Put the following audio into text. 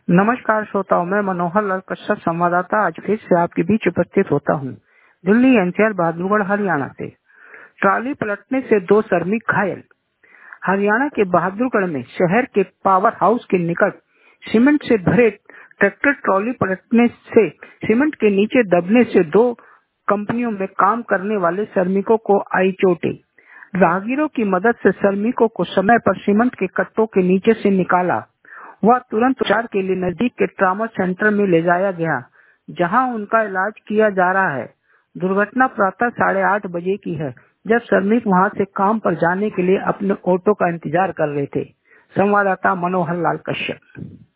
नमस्कार श्रोताओं, मैं मनोहर लाल कश्यप संवाददाता आज फिर से आपके बीच उपस्थित होता हूँ। दिल्ली एनसीआर बहादुरगढ़ हरियाणा से। ट्रॉली पलटने से 2 श्रमिक घायल। हरियाणा के बहादुरगढ़ में शहर के पावर हाउस के निकट सीमेंट से भरे ट्रैक्टर ट्रॉली पलटने से सीमेंट के नीचे दबने से 2 कंपनियों में काम करने वाले श्रमिकों को आई चोटें। राहगीरों की मदद से श्रमिकों को समय पर सीमेंट के कट्टों के नीचे से निकाला। वह तुरंत उपचार के लिए नजदीक के ट्रॉमा सेंटर में ले जाया गया, जहां उनका इलाज किया जा रहा है। दुर्घटना प्रातः 8:30 बजे की है, जब श्रमिक वहां से काम पर जाने के लिए अपने ऑटो का इंतजार कर रहे थे। संवाददाता मनोहर लाल कश्यप।